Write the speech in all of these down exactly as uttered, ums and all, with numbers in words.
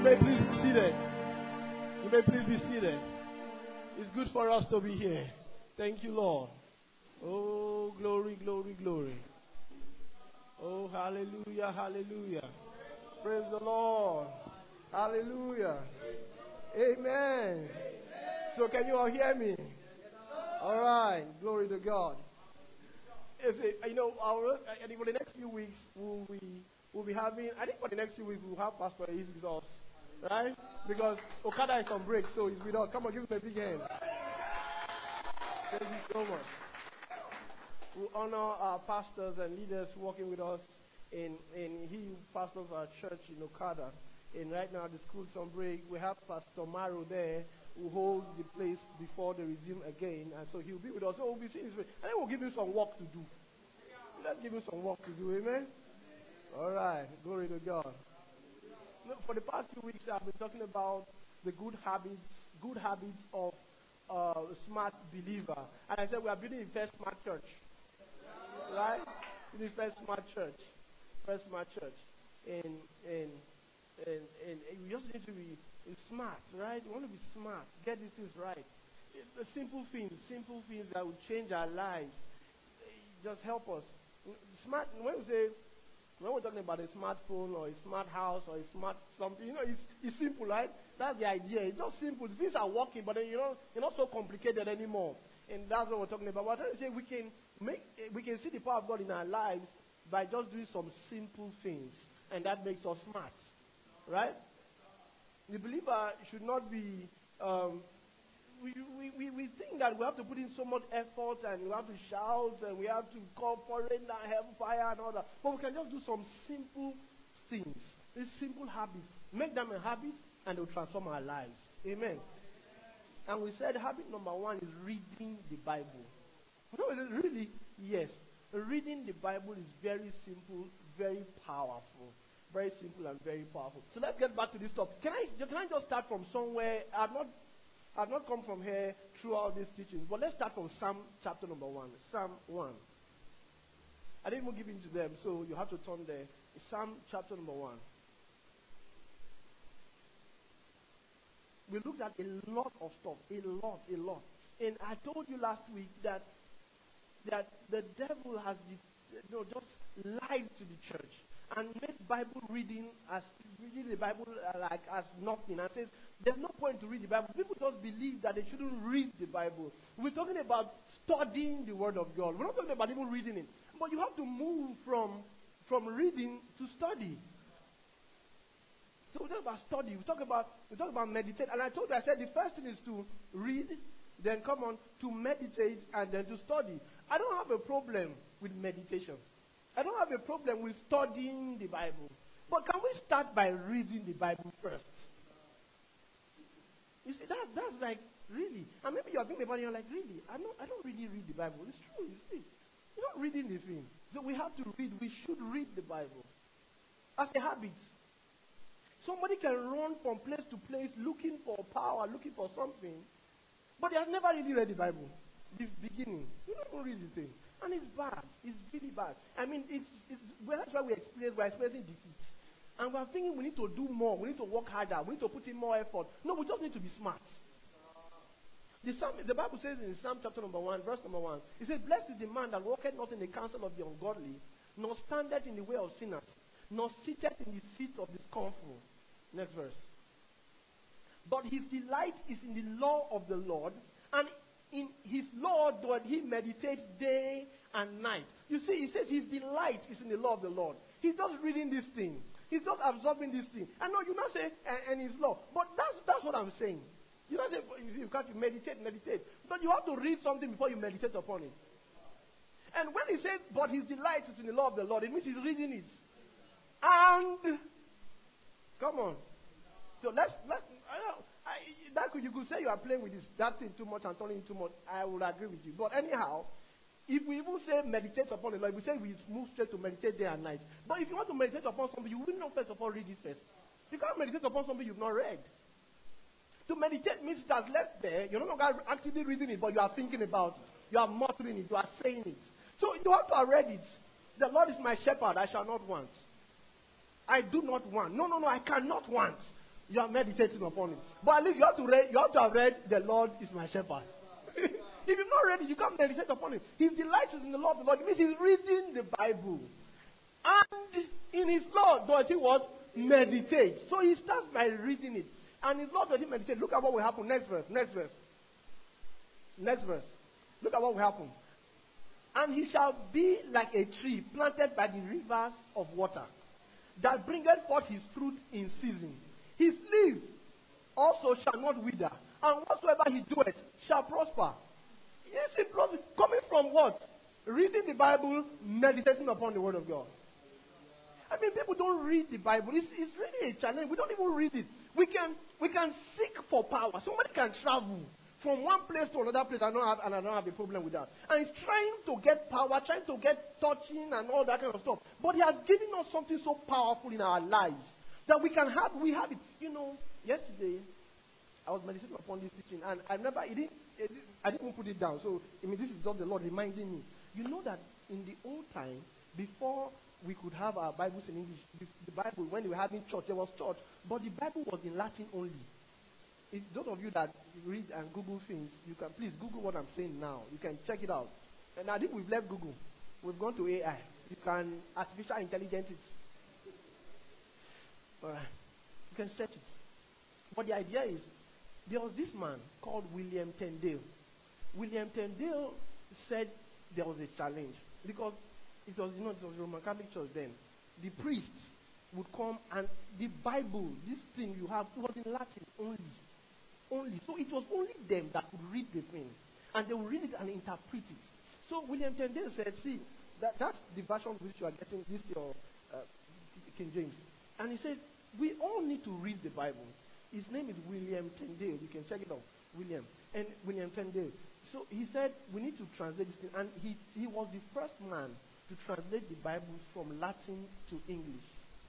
may please be seated. You may please be seated. It's good for us to be here. Thank you, Lord. Oh, glory, glory, glory. Oh, hallelujah, hallelujah. Praise the Lord. Hallelujah. Amen. So can you all hear me? All right. Glory to God. Is it, you know, our, I think for the next few weeks, we'll be, we'll be having, I think for the next few weeks, we'll have Pastor Ace with us. Right? Because Okada is on break, so he's with us. Come on, give him a big hand. Thank you so much. We honor our pastors and leaders working with us in, in he pastors our church in Okada. And right now the school's on break. We have Pastor Maru there who holds the place before they resume again. And so he'll be with us. So we'll be seeing his face. And then we'll give him some work to do. Let's give him some work to do. Amen? All right. Glory to God. Look, for the past few weeks, I've been talking about the good habits, good habits of uh, a smart believer. And I said we are building a first smart church. Right? Building first smart church. First smart church. And, and, and, and, and we just need to be smart, right? We want to be smart. Get these things right. The simple things, simple things that will change our lives. Just help us. Smart, when we say, when we're talking about a smartphone or a smart house or a smart something, you know, it's, it's simple, right? That's the idea. It's just simple. Things are working, but then you know, you're not so complicated anymore. And that's what we're talking about. We're trying to say we can make, we can see the power of God in our lives by just doing some simple things, and that makes us smart, right? The believer should not be. Um, We, we, we, we think that we have to put in so much effort and we have to shout and we have to call for rain and hellfire and all that. But we can just do some simple things, these simple habits. Make them a habit and they'll transform our lives. Amen. And we said habit number one is reading the Bible. No, really? Yes. Reading the Bible is very simple, very powerful. Very simple and very powerful. So let's get back to this topic. Can I, can I just start from somewhere? I've not I've not come from here throughout these teachings, but let's start from Psalm chapter number one. Psalm one. I didn't even give in to them, so you have to turn there. Psalm chapter number one. We looked at a lot of stuff, a lot, a lot. And I told you last week that that the devil has you know, just lied to the church and made Bible reading as reading the Bible uh, like as nothing, and says there's no point to read the Bible. People just believe that they shouldn't read the Bible. We're talking about studying the Word of God. We're not talking about even reading it, but you have to move from from reading to study. So we talk about study. We talk about we talk about meditate. And I told you, I said the first thing is to read, then come on to meditate, and then to study. I don't have a problem with meditation. I don't have a problem with studying the Bible. But can we start by reading the Bible first? You see, that that's like, really. And maybe you're thinking about it, you're like, really? I don't, I don't really read the Bible. It's true, you see. You're not reading the thing. So we have to read. We should read the Bible. As a habit. Somebody can run from place to place looking for power, looking for something. But they have never really read the Bible. The beginning. You don't read the thing. And it's bad. It's really bad. I mean, it's, it's well, that's why we experience, we're experiencing defeat. And we're thinking we need to do more. We need to work harder. We need to put in more effort. No, we just need to be smart. The, Psalm, the Bible says in Psalm chapter number one, verse number one, it says, blessed is the man that walketh not in the counsel of the ungodly, nor standeth in the way of sinners, nor sitteth in the seat of the scornful. Next verse. But his delight is in the law of the Lord, and in his law doth he meditate day and night. You see, he says his delight is in the law of the Lord. He's just reading this thing. He's just absorbing this thing. I know you not say, and, and his law. But that's that's what I'm saying. You don't say, you see, you can't meditate, meditate. But you have to read something before you meditate upon it. And when he says, but his delight is in the law of the Lord, it means he's reading it. And, come on. So let's, let's I know, I, that could, you could say you are playing with this, that thing too much and turning it too much. I will agree with you. But anyhow, if we even say meditate upon the Lord, we say we move straight to meditate day and night. But if you want to meditate upon something, you will not first of all read it first. You can't meditate upon something you've not read. To meditate means it has left there. You're no longer actively reading it, but you are thinking about it. You are muttering it. You are saying it. So you have to have read it. The Lord is my shepherd. I shall not want. I do not want. No, no, no. I cannot want. You are meditating upon it. But at least you have to read, you have to have read the Lord is my shepherd. If you've not read it, you can't meditate upon it. His delight is in the Lord. The Lord. It means he's reading the Bible. And in his law does he what? Meditate. So he starts by reading it. And his law does he meditate. Look at what will happen. Next verse. Next verse. Next verse. Look at what will happen. And he shall be like a tree planted by the rivers of water, that bringeth forth his fruit in season. His leaf also shall not wither, and whatsoever he doeth shall prosper. You see, coming from what? Reading the Bible, meditating upon the Word of God. I mean, people don't read the Bible. It's, it's really a challenge. We don't even read it. We can we can seek for power. Somebody can travel from one place to another place. I don't have, and I don't have a problem with that. And he's trying to get power, trying to get touching and all that kind of stuff. But he has given us something so powerful in our lives that we can have. We have it. You know, yesterday I was meditating upon this teaching, and I remember it didn't, it, I didn't put it down. So I mean, this is just the Lord reminding me. You know that in the old time, before we could have our Bibles in English, the Bible, when we were having church, there was church, but the Bible was in Latin only. If those of you that read and Google things, you can please Google what I'm saying now. You can check it out. And I think we've left Google. We've gone to A I. You can artificial intelligence it. All right. You can search it. But the idea is, there was this man called William Tyndale. William Tyndale said there was a challenge because it was, you know, it was Roman Catholic Church then. The priests would come and the Bible, this thing you have, it was in Latin only. Only. So it was only them that could read the thing. And they would read it and interpret it. So William Tyndale said, see, that, that's the version which you are getting, this your uh, King James. And he said, we all need to read the Bible. His name is William Tyndale. You can check it out. William. And William Tyndale. So he said, we need to translate this thing. And he, he was the first man to translate the Bible from Latin to English.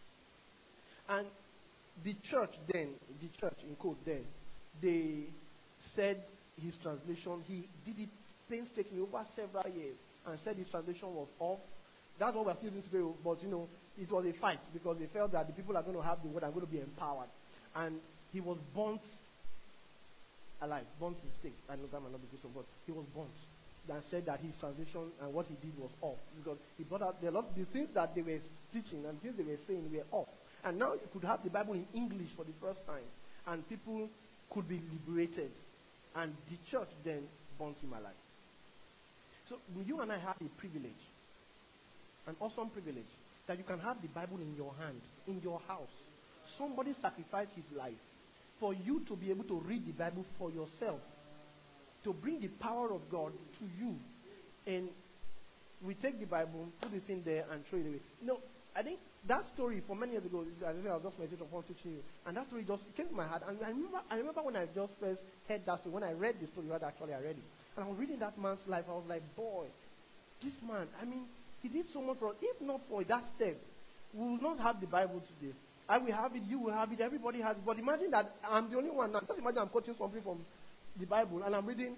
And the church then, the church in quote then, they said his translation, he did it painstakingly over several years and said his translation was off. That's what we're still doing today, but you know, it was a fight because they felt that the people are going to have the word and going to be empowered. And he was burnt alive, burnt to stake. I know that might not be Christian, but he was burnt. And said that his translation and what he did was off because he brought out the lot the things that they were teaching and things they were saying were off. And now you could have the Bible in English for the first time, and people could be liberated. And the church then burnt him alive. So you and I have a privilege, an awesome privilege, that you can have the Bible in your hand, in your house. Somebody sacrificed his life for you to be able to read the Bible for yourself, to bring the power of God to you. And we take the Bible, put it in there, and throw it away. You know, I think that story from many years ago, as I said, I was just meditating upon teaching you, and that story just came to my heart. And I remember, I remember when I just first heard that story, when I read the story, actually I read it, and I was reading that man's life. I was like, boy, this man, I mean, he did so much for us. If not for that step, we will not have the Bible today. I will have it, you will have it, everybody has it. But imagine that I'm the only one now. Just imagine I'm quoting something from the Bible, and I'm reading.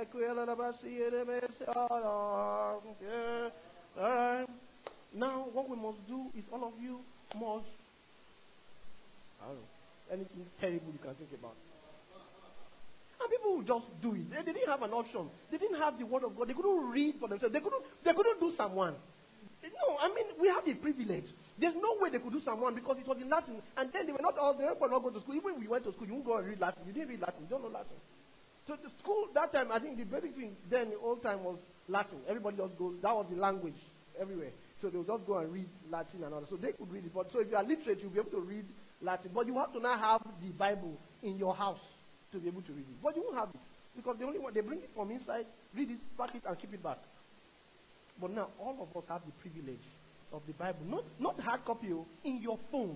Uh, now, what we must do is all of you must, I don't know, anything terrible you can think about. And people will just do it. They, they didn't have an option. They didn't have the Word of God. They couldn't read for themselves. They couldn't, they couldn't do Psalm one. No, I mean, we have the privilege. There's no way they could do Psalm one because it was in Latin. And then they were not all, they were not going to school. Even if you went to school, you won't go and read Latin. You didn't read Latin. You don't know Latin. So the school, that time, I think the basic thing then, the old time was Latin. Everybody just goes, that was the language everywhere. So they would just go and read Latin and all that. So they could read it. But so if you are literate, you'll be able to read Latin. But you have to now have the Bible in your house to be able to read it. But you won't have it. Because the only one, they bring it from inside, read it, pack it, and keep it back. But now, all of us have the privilege of the Bible. Not, not hard copy, in your phone.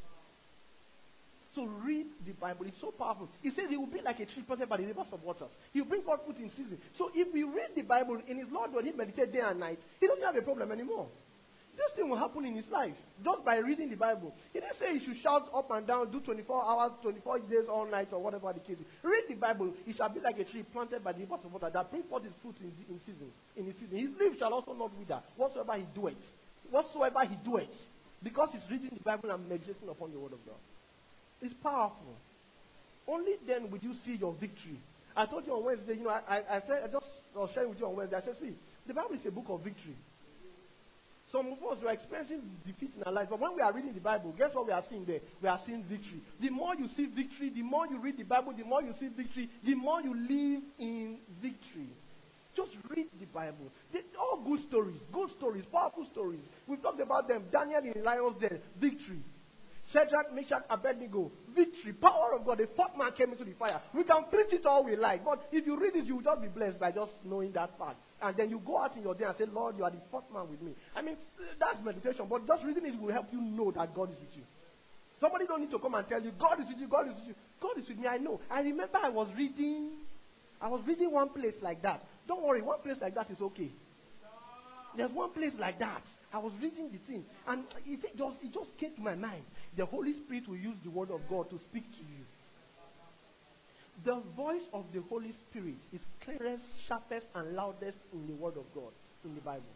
So read the Bible. It's so powerful. It says it will be like a tree planted by the rivers of waters. He will bring forth fruit in season. So if we read the Bible in his Lord, when he meditates day and night, he doesn't have a problem anymore. This thing will happen in his life just by reading the Bible. He didn't say he should shout up and down, do twenty-four hours, twenty-four days, all night, or whatever the case is. Read the Bible. It shall be like a tree planted by the rivers of water that brings forth his fruit in, in season. In his season, his leaf shall also not wither. Whatsoever he doeth, whatsoever he doeth, because he's reading the Bible and meditating upon the Word of God. It's powerful. Only then will you see your victory. I told you on Wednesday, you know, I, I, I said, I just I was sharing with you on Wednesday. I said, see, the Bible is a book of victory. Some of us are experiencing defeat in our life, but when we are reading the Bible, guess what we are seeing there? We are seeing victory. The more you see victory, the more you read the Bible, the more you see victory, the more you live in victory. Just read the Bible. They're all good stories, good stories, powerful stories. We've talked about them. Daniel in the lion's den, victory. Shadrach, Meshach, Abednego, victory, power of God. The fourth man came into the fire. We can preach it all we like, but if you read it, you will just be blessed by just knowing that part. And then you go out in your day and say, Lord, you are the fourth man with me. I mean, that's meditation, but just reading it will help you know that God is with you. Somebody don't need to come and tell you, God is with you, God is with you. God is with me, I know. I remember I was reading, I was reading one place like that. Don't worry, one place like that is okay. There's one place like that. I was reading the thing, and it just, it just came to my mind. The Holy Spirit will use the word of God to speak to you. The voice of the Holy Spirit is clearest, sharpest, and loudest in the word of God, in the Bible.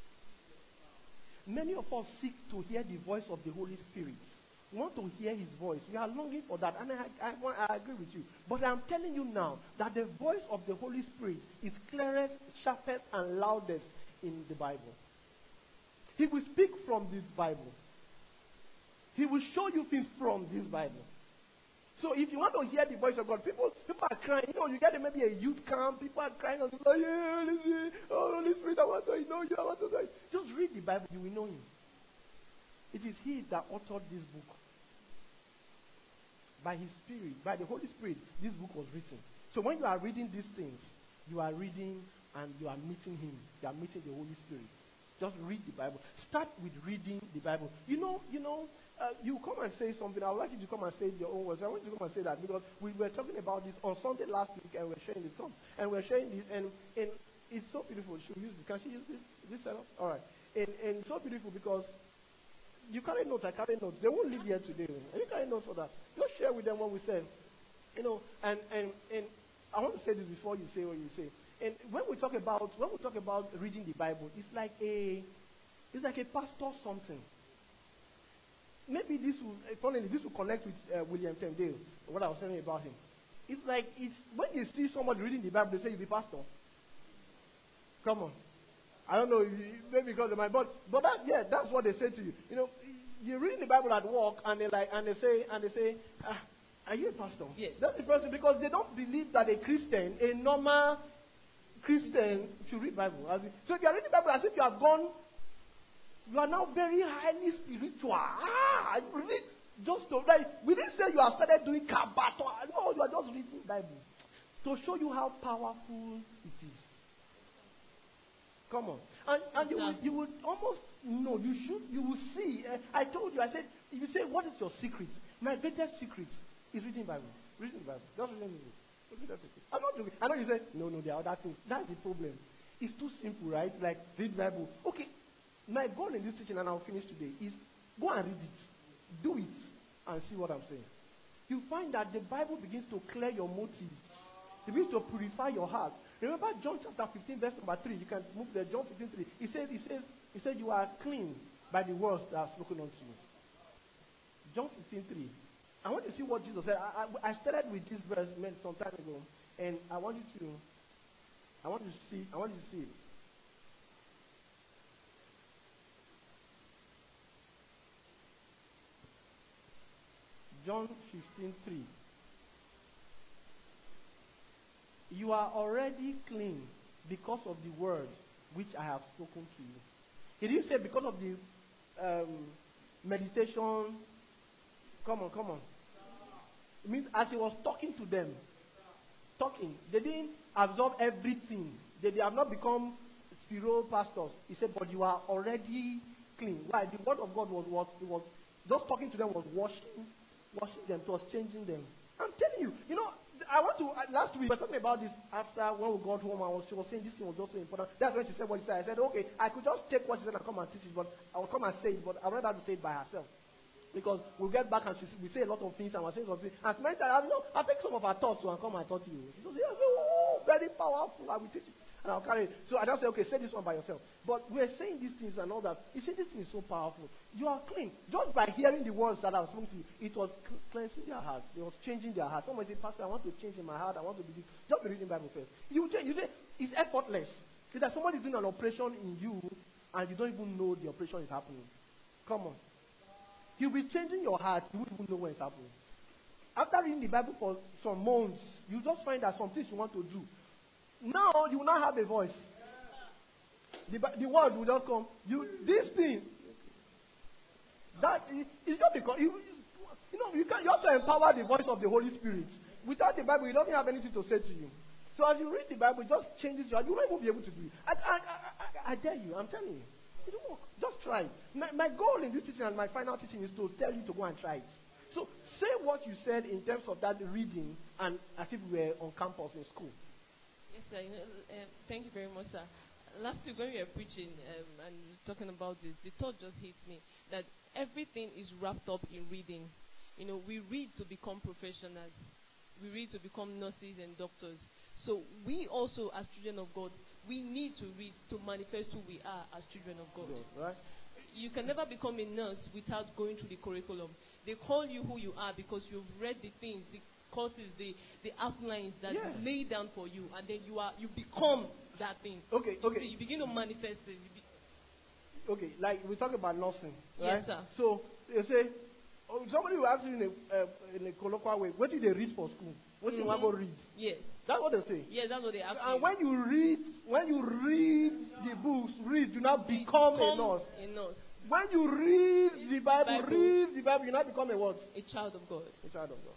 Many of us seek to hear the voice of the Holy Spirit. We want to hear his voice. We are longing for that, and I, I, I agree with you. But I'm telling you now that the voice of the Holy Spirit is clearest, sharpest, and loudest in the Bible. He will speak from this Bible. He will show you things from this Bible. So if you want to hear the voice of God, people people are crying. You know, you get maybe a youth camp, people are crying and like, yeah, listen, oh, Holy Spirit, I want to know you, I want to know you. Just read the Bible, you will know him. It is he that authored this book. By his Spirit, by the Holy Spirit, this book was written. So when you are reading these things, you are reading and you are meeting him. You are meeting the Holy Spirit. Just read the Bible. Start with reading the Bible. You know, you know, uh, you come and say something. I would like you to come and say your own words. I want you to come and say that because we were talking about this on Sunday last week and we we're sharing this. Come. And we we're sharing this and, and it's so beautiful. Should we use this? Can she use this? This setup? All right. And, and it's so beautiful because you carry notes, I carry notes. They won't leave here today. And you carry notes for that. Just share with them what we said. You know, and, and, and I want to say this before you say what you say. And when we talk about when we talk about reading the Bible, it's like a it's like a pastor something. Maybe this will finally this will connect with uh, William Tyndale, what I was saying about him. It's like it's when you see somebody reading the Bible, they say you be pastor. Come on, I don't know, maybe because of my but but that yeah, that's what they say to you. You know, you're reading the Bible at work, and they like and they say and they say, ah, are you a pastor? Yes. That's the person because they don't believe that a Christian, a normal Christian should read Bible. As if, so if you are reading Bible as if you have gone, you are now very highly spiritual. Ah, you read just to like we didn't say you have started doing kabato. No, you are just reading Bible to show you how powerful it is. Come on, and and you will, you would almost know. You should. You will see. Uh, I told you. I said if you say what is your secret, my greatest secret is reading Bible. Reading Bible. Just reading Bible. I'm not joking. I know you say, no, no, there are other things. That's the problem. It's too simple, right? Like, read Bible. Okay, my goal in this teaching, and I'll finish today, is go and read it. Do it, and see what I'm saying. You find that the Bible begins to clear your motives. It begins to purify your heart. Remember John chapter fifteen, verse number three. You can move there. John fifteen, three. He said, he says, he said, you are clean by the words that are spoken unto you. John fifteen, three. I want to see what Jesus said. I, I, I started with this verse some time ago, and I want you to, I want you to see, I want you to see it. John fifteen, three. You are already clean because of the word which I have spoken to you. He didn't say because of the um, meditation. Come on, come on. It means as he was talking to them, talking, they didn't absorb everything. They, they have not become spiritual pastors. He said, but you are already clean. Why? The word of God was what? It was just talking to them was washing, washing them. It was changing them. I'm telling you, you know, I want to, uh, last week, we were talking about this after when we got home. I was, she was saying this thing was also important. That's when she said what she said. I said, okay, I could just take what she said and come and teach it, but I will come and say it, but I would rather to say it by herself. Because we'll get back and she, we say a lot of things and we're saying something. And many times, you know, I take some of our thoughts and come and talk to you. She goes, yeah, oh, very powerful. I will teach it. And I'll carry it. So I just say, okay, say this one by yourself. But we're saying these things and all that. You see, this thing is so powerful. You are clean. Just by hearing the words that I was speaking to you, it was cleansing their heart. It was changing their heart. Somebody say, Pastor, I want to change in my heart. I want to be this. Just be reading the Bible first. You change. You say, it's effortless. It's that somebody is doing an operation in you and you don't even know the operation is happening. Come on. He'll be changing your heart. You won't even know when it's happening. After reading the Bible for some months, you just find that some things you want to do. Now you will not have a voice. The, the word will just come. You this thing. That is not because you, you know you can you have to empower the voice of the Holy Spirit. Without the Bible, it doesn't have anything to say to you. So as you read the Bible, it just changes your. You won't even be able to do it. I, I, I, I dare you. I'm telling you. It won't work. Just try it. My, my goal in this teaching and my final teaching is to tell you to go and try it. So say what you said in terms of that reading and as if we were on campus in school. Yes, sir. You know, uh, thank you very much, sir. Last week when we were preaching um, and talking about this, the thought just hit me that everything is wrapped up in reading. You know, we read to become professionals. We read to become nurses and doctors. So we also, as children of God, we need to read to manifest who we are as children of God. Good, right? You can never become a nurse without going through the curriculum. They call you who you are because you've read the things, the courses, the, the outlines that yeah. lay down for you, and then you are you become that thing. Okay, you okay. See, you begin to manifest it. You be- okay, like we talk about nursing, right? Yes, sir. So you say, oh, somebody will ask you in a uh, in a colloquial way, what did they read for school? What do mm-hmm. you want to read? Yes. That's what they say. Yes, that's what they ask and you. when you read, when you read the books, read, you now become, become a nurse. A nurse. When you read the Bible, Bible, read the Bible, you now become a what? A child of God. A child of God.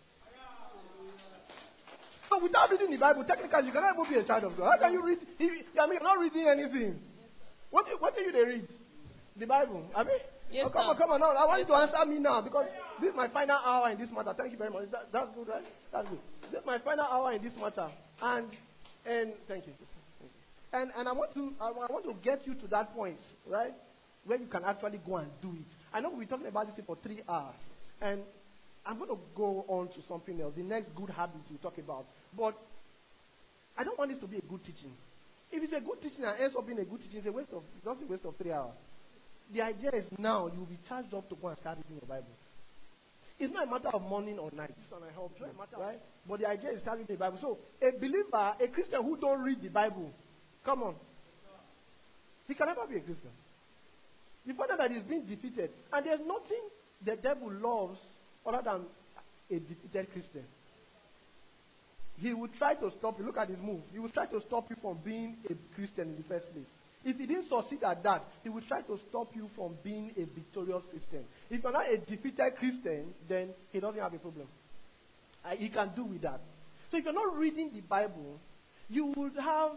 So without reading the Bible, technically you cannot even be a child of God. How can you read? I mean, you're not reading anything. What do, what do you they read? The Bible. I mean, yes, oh, come sir. on, come on. Now, I want yes, you to answer me now because this is my final hour in this matter. Thank you very much. That, that's good, right? That's good. This is my final hour in this matter, and and thank you. Thank you. And and I want to I want to get you to that point, right, where you can actually go and do it. I know we've been talking about this for three hours, and I'm going to go on to something else. The next good habit we talk about, but I don't want this to be a good teaching. If it's a good teaching and ends up being a good teaching, it's a waste of it's just a waste of three hours. The idea is now you'll be charged up to go and start reading your Bible. It's not a matter of morning or night. And I help you, right? But the idea is start reading the Bible. So a believer, a Christian who don't read the Bible, come on, he can never be a Christian. You find out that he's being defeated, and there's nothing the devil loves other than a defeated Christian. He will try to stop you. Look at his move. He will try to stop you from being a Christian in the first place. If he didn't succeed at that, he will try to stop you from being a victorious Christian. If you're not a defeated Christian, then he doesn't have a problem. Uh, he can do with that. So if you're not reading the Bible, you will have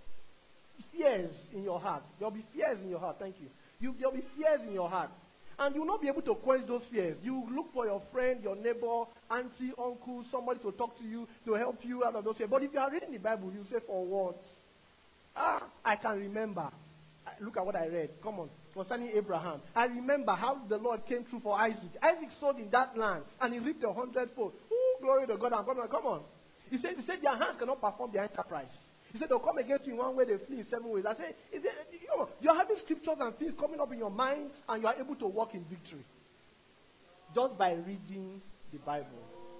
fears in your heart. There will be fears in your heart. Thank you. you there will be fears in your heart. And you will not be able to quench those fears. You look for your friend, your neighbor, auntie, uncle, somebody to talk to you, to help you out of those fears. But if you are reading the Bible, you say, for what? Ah, I can remember. Look at what I read. Come on. Concerning Abraham. I remember how the Lord came through for Isaac. Isaac sowed in that land, and he reaped a hundredfold. Ooh, glory to God. Come on, come on. He said, he said their hands cannot perform their enterprise. He said they'll come against you in one way, they flee in seven ways. I said, is there, you know, you're having scriptures and things coming up in your mind, and you are able to walk in victory. Just by reading the Bible.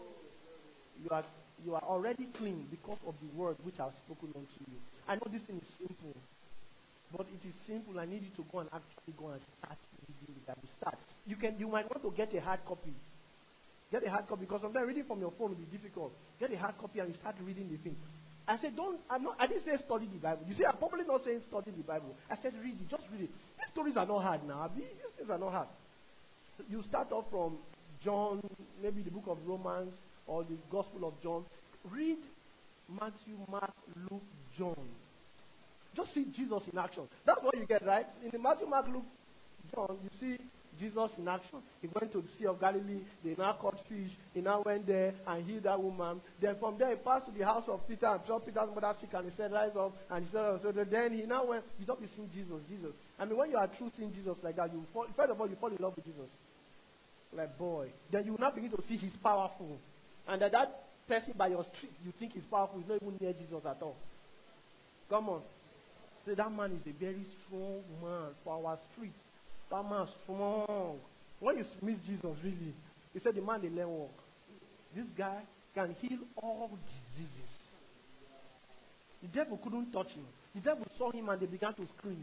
You are, you are already clean because of the word which I've spoken unto you. I know this thing is simple, but it is simple. I need you to go and actually go and start reading the Bible. Start. You can. You might want to get a hard copy. Get a hard copy because sometimes reading from your phone will be difficult. Get a hard copy and you start reading the thing. I said, don't. I'm not. I didn't say study the Bible. You see, I'm probably not saying study the Bible. I said, read it. Just read it. These stories are not hard now. These things are not hard. You start off from John, maybe the book of Romans or the Gospel of John. Read Matthew, Mark, Luke, John. Just see Jesus in action. That's what you get, right? In the Matthew, Mark, Luke, John, you see Jesus in action. He went to the Sea of Galilee. They now caught fish. He now went there and healed that woman. Then from there, he passed to the house of Peter and saw Peter's mother sick, and he said, rise up. And he said, so then he now went, you don't be seeing Jesus, Jesus. I mean, when you are true seeing Jesus like that, you fall, first of all, you fall in love with Jesus. Like, boy. Then you will now begin to see he's powerful. And that, that person by your street you think is powerful is not even near Jesus at all. Come on. So that man is a very strong man for our streets. That man is strong. When you meet Jesus, really, he said the man they learn walk. This guy can heal all diseases. The devil couldn't touch him. The devil saw him and they began to scream.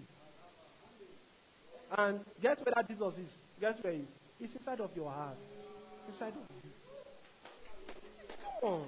And guess where that Jesus is? Guess where he is? He's inside of your heart. Inside of you. Come on.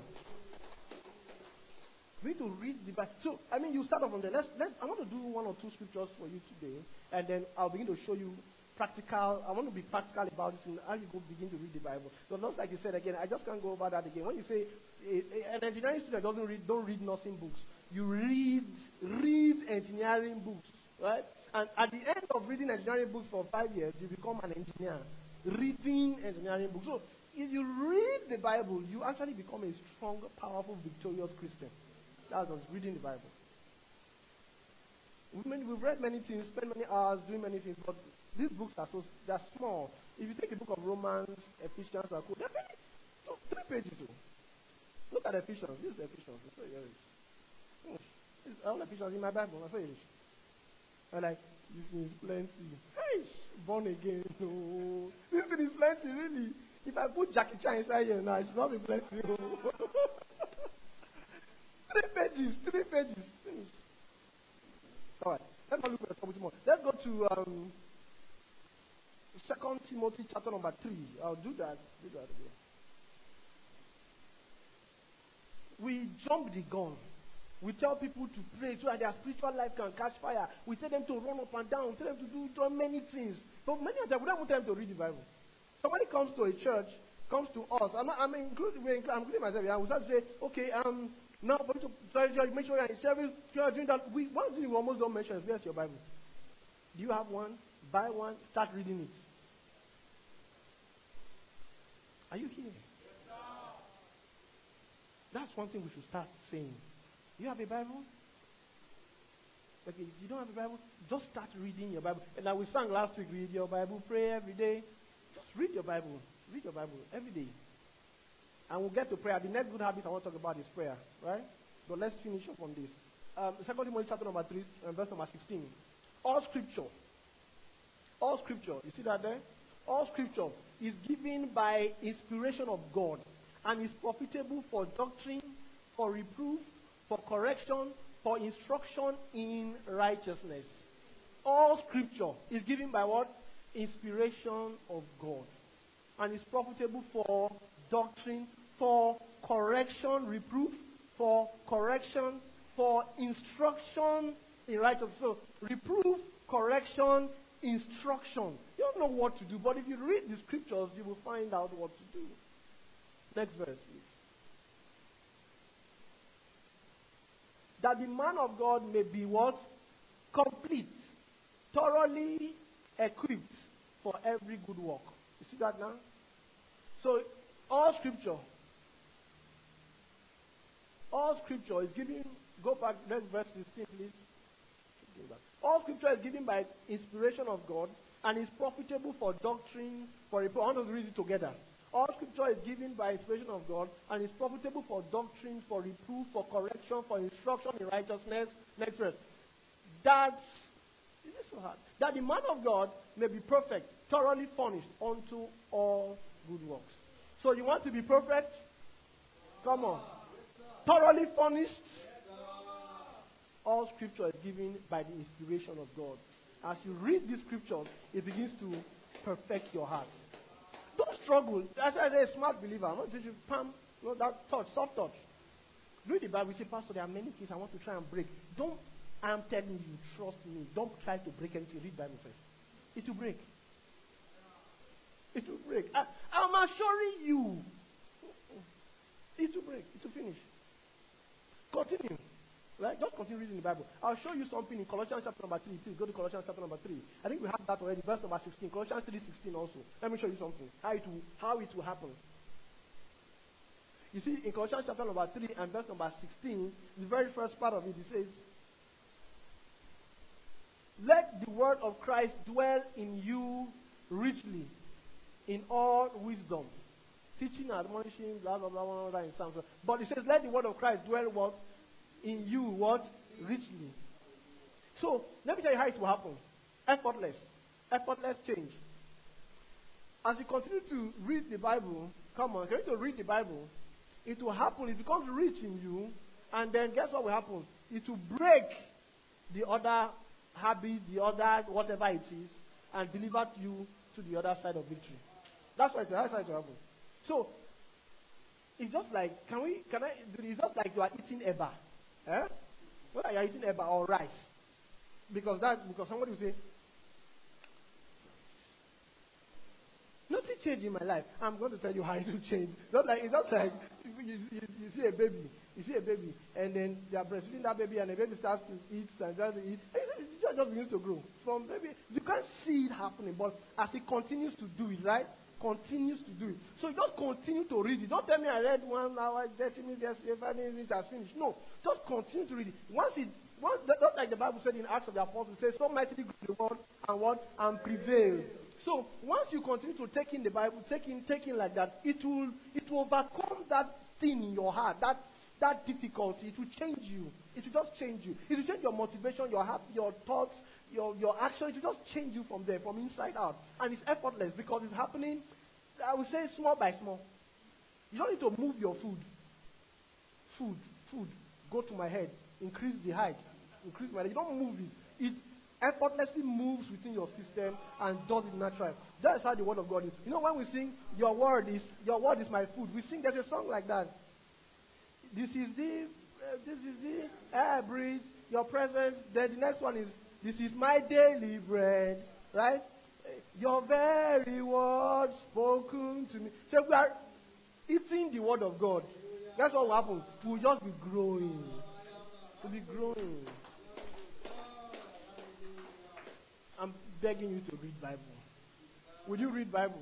We need to read the Bible. So, I mean, you start off from there. Let's, let's, I want to do one or two scriptures for you today. And then I'll begin to show you practical. I want to be practical about this and how you go begin to read the Bible. So, not like you said again, I just can't go over that again. When you say a, a, an engineering student doesn't read, don't read nursing books. You read, read engineering books, right? And at the end of reading engineering books for five years, you become an engineer. Reading engineering books. So, if you read the Bible, you actually become a strong, powerful, victorious Christian. That's us reading the Bible. We've, many, we've read many things, spent many hours doing many things, but these books are so they're small. If you take a book of Romans, Ephesians, or they're very two, three pages. So. Look at Ephesians. This is Ephesians. It's so Irish. It's all Ephesians in my Bible. I say Irish. I'm like, this is plenty. Hey, born again. No, this is plenty, really. If I put Jackie Chan inside here now, it's not be plenty. Three pages, three pages. Finish. All right. Let's look at a couple more. Let's go to um, Second Timothy chapter number three. I'll do that. Do that again. We jump the gun. We tell people to pray so that their spiritual life can catch fire. We tell them to run up and down. We tell them to do, do many things. But many of them, we don't want them to read the Bible. Somebody comes to a church, comes to us. I'm, not, I'm, including, I'm including myself. Yeah, we start to say, okay, um, now for you to make sure you're in service, you're doing that. We, one thing we almost don't mention is where's your Bible? Do you have one? Buy one, start reading it. Are you here? That's one thing we should start saying. You have a Bible? Okay, if you don't have a Bible, just start reading your Bible. And like we sang last week, read your Bible, pray every day. Just read your Bible. Read your Bible every day. And we'll get to prayer. The next good habit I want to talk about is prayer, right? But let's finish up on this. Um, Second Timothy chapter number three, and verse number sixteen. All scripture, all scripture, you see that there? All scripture is given by inspiration of God and is profitable for doctrine, for reproof, for correction, for instruction in righteousness. All scripture is given by what? Inspiration of God. And is profitable for doctrine, for correction, reproof, for correction, for instruction in righteousness. So, reproof, correction, instruction. You don't know what to do, but if you read the scriptures, you will find out what to do. Next verse, please. That the man of God may be what? Complete, thoroughly equipped for every good work. You see that now? So, all scripture, all scripture is given, go back, next verse sixteen, please. All scripture is given by inspiration of God and is profitable for doctrine, for reproof. I want to read it together. All scripture is given by inspiration of God and is profitable for doctrine, for reproof, for correction, for instruction in righteousness. Next verse. That, is this so hard? That the man of God may be perfect, thoroughly furnished unto all good works. So you want to be perfect? Come on. Thoroughly furnished? All scripture is given by the inspiration of God. As you read these scriptures, it begins to perfect your heart. Don't struggle. As a smart believer, I'm not teaching you, Pam, you know, that touch, soft touch. Read the Bible, say, Pastor, there are many things I want to try and break. Don't, I'm telling you, trust me, don't try to break anything. Read Bible first. It will break. It will break. I, I'm assuring you. It will break. It will finish. Continue. Right? Just continue reading the Bible. I'll show you something in Colossians chapter number three. Please go to Colossians chapter number three. I think we have that already. Verse number sixteen. Colossians three sixteen also. Let me show you something. How it will, how it will happen. You see, in Colossians chapter number three and verse number sixteen, the very first part of it, it says, let the word of Christ dwell in you richly, in all wisdom. Teaching, admonishing, blah, blah, blah, blah, blah, in Psalms. But it says, let the word of Christ dwell what? In you, what? Richly. So, let me tell you how it will happen. Effortless. Effortless change. As you continue to read the Bible, come on, continue to read the Bible, it will happen, it becomes rich in you, and then guess what will happen? It will break the other habit, the other whatever it is, and deliver you to the other side of victory. That's what that's how it will happen. So, it's just like, can we, can I, it's just like you are eating eba. Eh? Whether you are eating eba or rice. Because that, because somebody will say, nothing changed in my life. I'm going to tell you how it will change. Not like, it's not like you, you, you see a baby, you see a baby, and then they are breastfeeding that baby, and the baby starts to eat and starts to eat. And it just, just begins to grow. From baby, you can't see it happening, but as it continues to do it, right? Continues to do it. So you just continue to read it. Don't tell me I read one hour, thirty minutes, yesterday, five minutes, has finished. No, just continue to read it. Once it, once, just like the Bible said in Acts of the Apostles, it says, so mightily grew the word and what and prevailed. So once you continue to take in the Bible, take in, take in like that, it will, it will overcome that thing in your heart, that that difficulty. It will change you. It will just change you. It will change your motivation, your heart, your thoughts, your your action. It will just change you from there, from inside out, and it's effortless because it's happening. I would say small by small. You don't need to move your food. Food, food. Go to my head. Increase the height. Increase my head. You don't move it. It effortlessly moves within your system and does it naturally. That's how the word of God is. You know when we sing, your word is your word is my food. We sing, there's a song like that. This is the uh, this is the air I breathe, your presence. Then the next one is this is my daily bread. Right? Your very word spoken to me. So we are eating the word of God. That's what will happen. We will just be growing. We'll be growing. I'm begging you to read Bible. Will you read Bible?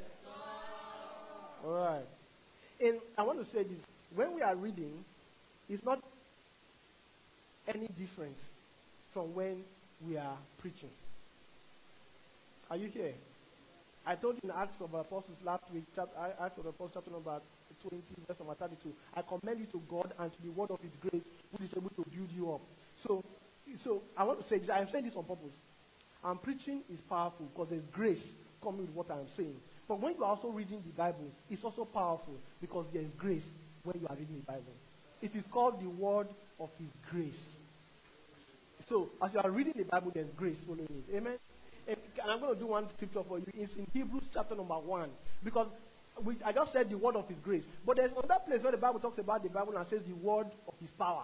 All right. And I want to say this. When we are reading, it's not any different from when we are preaching. Are you here? I told you in Acts of the Apostles last week, chapter, Acts of the Apostles chapter number twenty, verse number thirty-two. I commend you to God and to the word of His grace, which is able to build you up. So, so I want to say this. I am saying this on purpose. And preaching is powerful because there's grace coming with what I am saying. But when you are also reading the Bible, it's also powerful because there is grace when you are reading the Bible. It is called the word of His grace. So, as you are reading the Bible, there's grace following it. Amen? And I'm going to do one scripture for you. It's in Hebrews chapter number one. Because we, I just said the word of His grace. But there's another place where the Bible talks about the Bible and says the word of His power.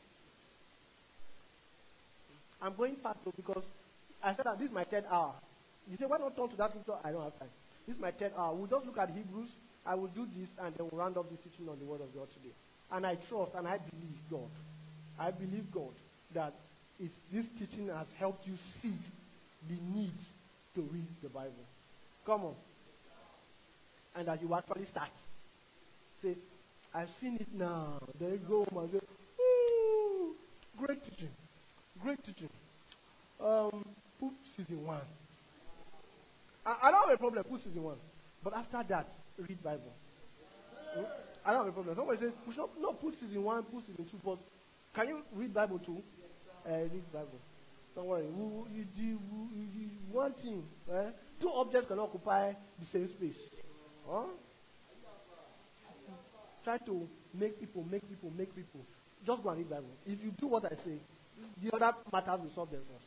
I'm going fast though because I said that this is my third hour. You say, why not turn to that scripture? I don't have time. This is my third hour. We'll just look at Hebrews. I will do this and then we'll round up this teaching on the word of God today. And I trust and I believe God. I believe God that if this teaching has helped you see the need to read the Bible. Come on. And that you actually start. Say, I've seen it now. There you go, man. Say, ooh, great teaching. Great teaching. Um, put season one. I, I don't have a problem, put season one. But after that, read Bible. Hmm? I don't have a problem. Somebody says, we should not put season one, put season two, but can you read Bible too? Uh, read Bible. Don't worry. We, we, you, you, you, you, one thing, eh? Two objects cannot occupy the same space. Huh? Try to make people, make people, make people. Just go and read Bible. If you do what I say, the other matters will solve themselves.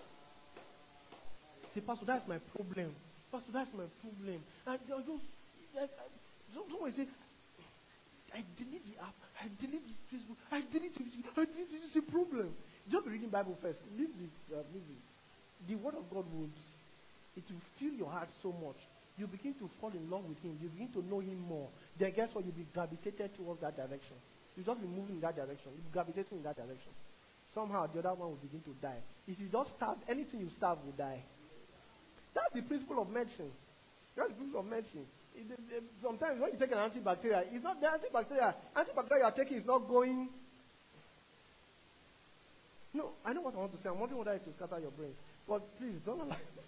Say, Pastor, that's my problem. Pastor, that's my problem. And I just, like, someone say, I delete the app, I delete the Facebook, I delete it, I delete it, it's a problem. Just be reading Bible first. Leave the, uh, leave it. The word of God will, it will fill your heart so much. You begin to fall in love with Him. You begin to know Him more. Then guess what? You'll be gravitated towards that direction. You'll just be moving in that direction. You'll be gravitating in that direction. Somehow the other one will begin to die. If you just starve, anything you starve will die. That's the principle of medicine. That's the principle of medicine. It, it, it, sometimes when you take an antibacterial, it's not the antibacterial. Antibacterial you are taking is not going. No, I know what I want to say. I'm wondering whether it will scatter your brains. But please, don't allow it.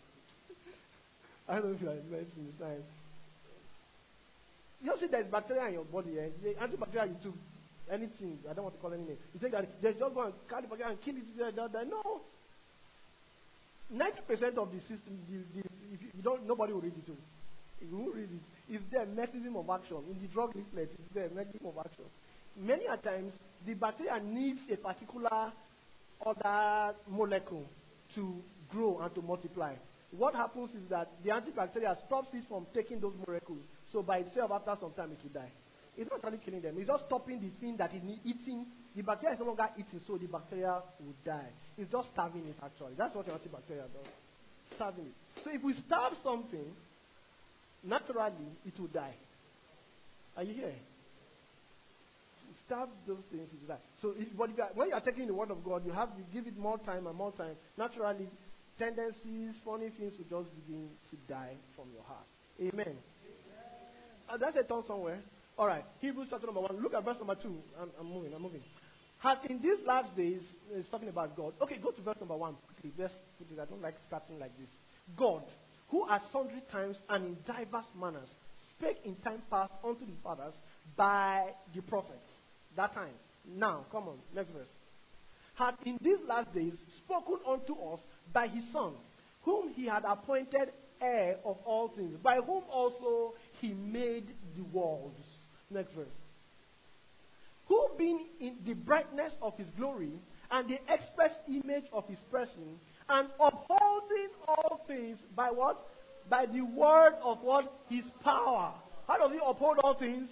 I don't know if you are in medicine science. You see there's bacteria in your body. Eh? The antibacterial you took, anything. I don't want to call any name. You think that they just go and carry the bacteria and kill it. There, there. No. ninety percent of the system, the, the, if you, you don't, nobody will read it too. You won't read it. It's there, mechanism of action. In the drug leaflet, it's there, mechanism of action. Many a times, the bacteria needs a particular other molecule to grow and to multiply. What happens is that the antibacterial stops it from taking those molecules. So by itself, after some time, it will die. It's not actually killing them. It's just stopping the thing that is eating. The bacteria is no longer eating, so the bacteria will die. It's just starving it, actually. That's what the antibacterial does. Starving it. So if we starve something, naturally, it will die. Are you here? Starve those things, it will die. So if, but if you are, when you are taking the word of God, you have to give it more time and more time. Naturally, tendencies, funny things will just begin to die from your heart. Amen. Uh, that's a turn somewhere. All right. Hebrews chapter number one. Look at verse number two. I'm, I'm moving. I'm moving. Had in these last days, it's talking about God. Okay, go to verse number one quickly. Let's put it. I don't like starting like this. God, who at sundry times and in diverse manners spake in time past unto the fathers by the prophets. That time. Now, come on. Next verse. Had in these last days spoken unto us by his Son, whom he had appointed heir of all things, by whom also he made the worlds. Next verse. Who being in the brightness of his glory and the express image of his person, and upholding all things by what? By the word of what? His power. How does he uphold all things?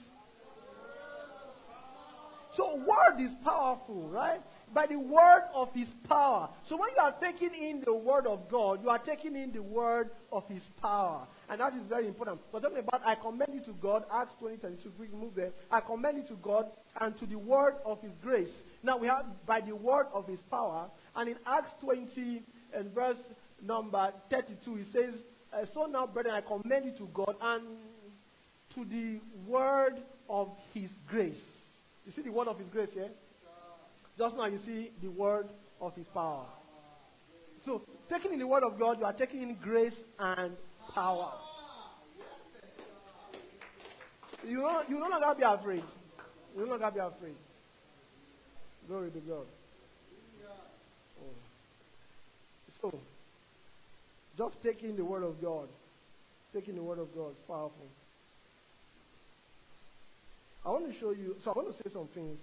So word is powerful, right? By the word of his power. So when you are taking in the word of God, you are taking in the word of his power. And that is very important. We're talking about, I commend you to God, Acts twenty, twenty-two, we can move there. I commend you to God and to the word of his grace. Now we have by the word of his power. And in Acts twenty and verse number thirty-two, it says, uh, so now, brethren, I commend you to God and to the word of his grace. You see the word of his grace here? Just now you see the word of his power. So, taking in the word of God, you are taking in grace and power. You will you no longer be afraid. You will no longer be afraid. Glory to God. Oh. So, just taking the word of God. Taking the word of God is powerful. I want to show you, so I want to say some things.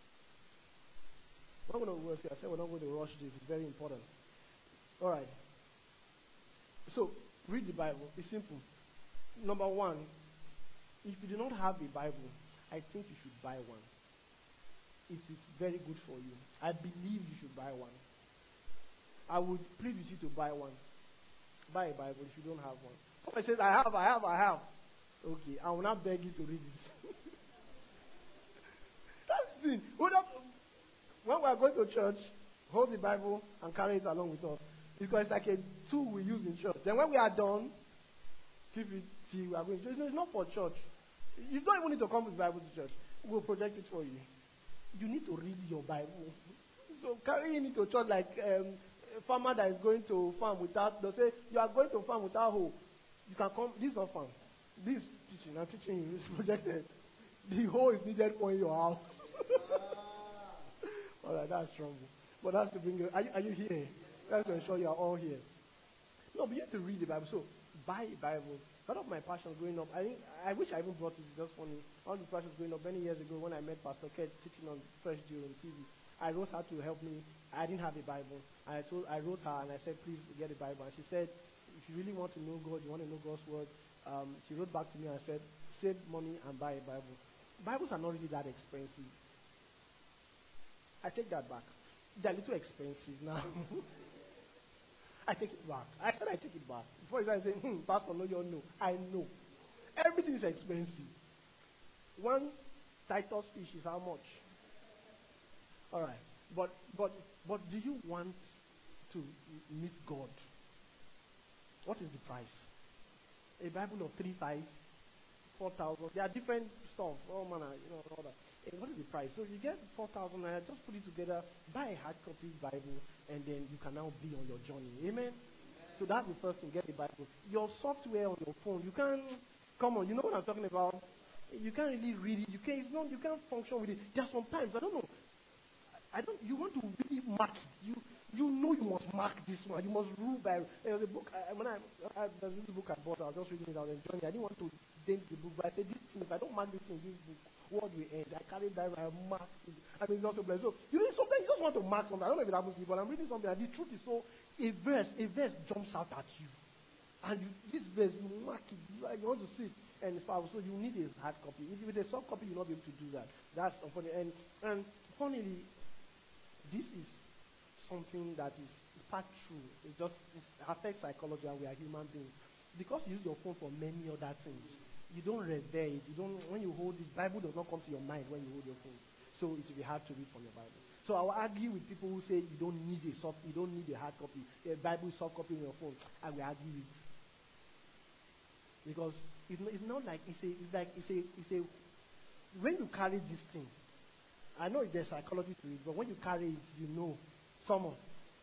I'm not going to rush here. I said we're not going to rush this. It's very important. All right. So, read the Bible. It's simple. Number one, if you do not have a Bible, I think you should buy one. It is very good for you. I believe you should buy one. I would plead with you to buy one. Buy a Bible if you don't have one. Somebody says, I have, I have, I have. Okay, I will not beg you to read it. That's the thing. When we are going to church, hold the Bible and carry it along with us. Because it's like a tool we use in church. Then when we are done, keep it till we are going to church. It's not for church. You don't even need to come with the Bible to church. We'll project it for you. You need to read your Bible. So carrying it to church like um, a farmer that is going to farm without, they'll say, you are going to farm without hoe. You can come, this is not farm. This is teaching. I'm teaching you. It's projected. The hoe is needed for your house. All right, that's strong. But that's to bring you. Are you, are you here? That's to ensure you are all here. No, but you have to read the Bible. So, buy a Bible. Part of my passion growing up, I think, I wish I even brought it. It's just funny. One of the passions growing up many years ago when I met Pastor Ked teaching on Fresh Dew on T V. I wrote her to help me. I didn't have a Bible. I told, I wrote her and I said, please get a Bible. And she said, if you really want to know God, you want to know God's word. Um, she wrote back to me and said, save money and buy a Bible. Bibles are not really that expensive. I take that back. They're a little expensive now. I take it back. I said I take it back. Before I say, hmm, Pastor, no, you don't know. I know. Everything is expensive. One Titus fish is how much? All right. But but but do you want to meet God? What is the price? A Bible of three five, four thousand. There are different stuff, all manner, you know, all that. And what is the price? So you get four thousand naira, just put it together, buy a hard copy Bible, and then you can now be on your journey. Amen? Amen. So that's the first thing, get a Bible. Your software on your phone, you can, come on, you know what I'm talking about? You can't really read it. You can't. It's not. You can't function with it. There are some times I don't know. I don't. You want to really mark it. You you know you must mark this one. You must rule by. There was a book. I, when I, I there's this book I bought. I was just reading it. I was enjoying it. I didn't want to dent the book, but I said this thing. If I don't mark this in this book, what will end? I carried that. I marked it. I mean, it's not so blessed. So you know, sometimes you just want to mark something. I don't know if it happens to you, but I'm reading something, and the truth is so. A verse, a verse jumps out at you, and you, this verse you mark it. You, you want to see it. And so you need a hard copy. If with a soft copy, you'll not be able to do that. That's funny. And and funnily, this is something that is part true. It just it affects psychology, and we are human beings. Because you use your phone for many other things, you don't revere it. You don't. When you hold it, Bible does not come to your mind when you hold your phone. So it will be hard to read from your Bible. So I will argue with people who say you don't need a soft, you don't need a hard copy. A Bible is soft copy on your phone. I will argue with. Because it's not, it's not like it's a it's like it's a it's a when you carry this thing, I know there's psychology to it, but when you carry it, you know someone.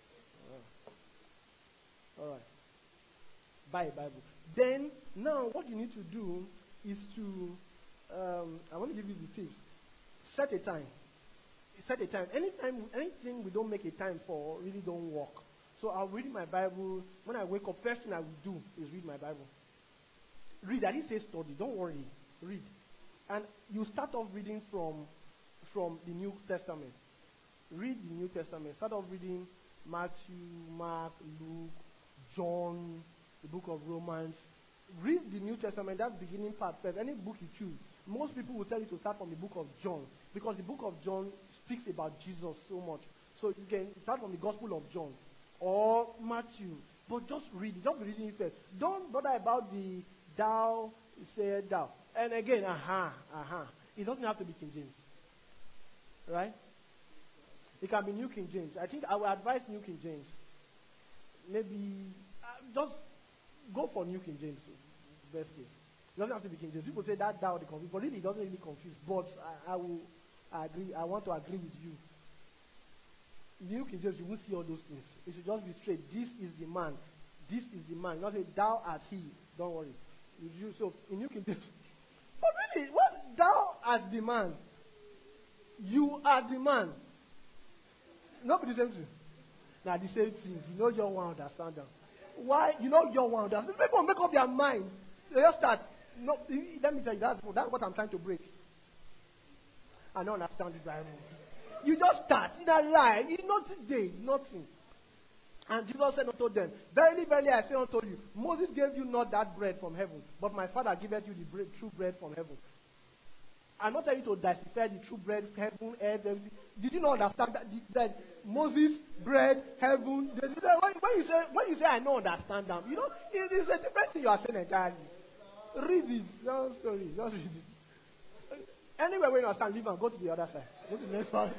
Uh, all right. Buy a Bible. Then now what you need to do is to um, I want to give you the tips. Set a time. Set a time. Anytime anything we don't make a time for really don't work. So I'll read my Bible when I wake up. First thing I will do is read my Bible. Read. I didn't say study. Don't worry. Read. And you start off reading from from the New Testament. Read the New Testament. Start off reading Matthew, Mark, Luke, John, the book of Romans. Read the New Testament, that beginning part first. Any book you choose. Most people will tell you to start from the book of John. Because the book of John speaks about Jesus so much. So you can start from the Gospel of John. Or Matthew. But just read it. Just be reading it first. Don't bother about the thou said thou. And again, aha, uh-huh, aha. Uh-huh. It doesn't have to be King James. Right? It can be New King James. I think I will advise New King James. Maybe uh, just go for New King James. Best case. It doesn't have to be King James. People say that thou the confuse, but really it doesn't really confuse. But I, I will I agree. I want to agree with you. New King James, you won't see all those things. It should just be straight. This is the man. This is the man. Not say thou art he. Don't worry. You, so in New King James, but really, what thou art the man? You are the man. Not the same thing. Now the same thing. You know your one understand them. Why? You know your one understand. People make up their mind. They just start. No, let me tell you, that's, that's what I'm trying to break. I don't understand the Bible. You just start. You don't lie. You nothing day, nothing. And Jesus said unto them, verily, verily, I say unto you, Moses gave you not that bread from heaven, but my Father giveth you the bread, true bread from heaven. I'm not telling you to decipher the true bread, heaven, earth, everything. Did you not understand that, that Moses, bread, heaven? When, when you say, when you say, I don't understand them, you know, it is a different thing you are saying entirely. Read it. No story. Just read it. Anyway, when you understand, leave and go to the other side. Go to the next one.